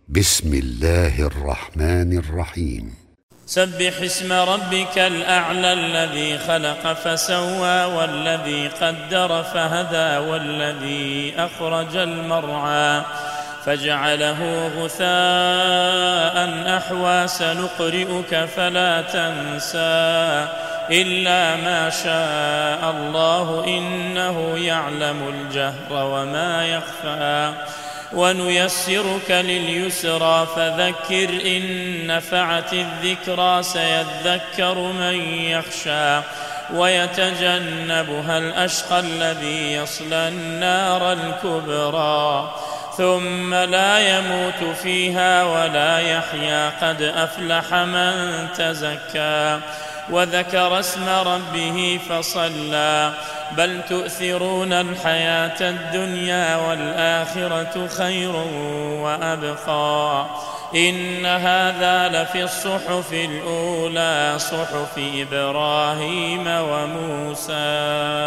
بسم الله الرحمن الرحيم. سبح اسم ربك الأعلى الذي خلق فسوى والذي قدر فهدى والذي أخرج المرعى فجعله غثاء أحوى سنقرئك فلا تنسى إلا ما شاء الله إنه يعلم الجهر وما يخفى ونيسرك لليسرى فذكر إن نفعت الذكرى سيذكر من يخشى ويتجنبها الأشقى الذي يصلى النار الكبرى ثم لا يموت فيها ولا يحيا قد أفلح من تزكى وذكر اسم ربه فصلى بل تؤثرون الحياة الدنيا والآخرة خير وأبقى إن هذا لفي الصحف الأولى صحف إبراهيم وموسى.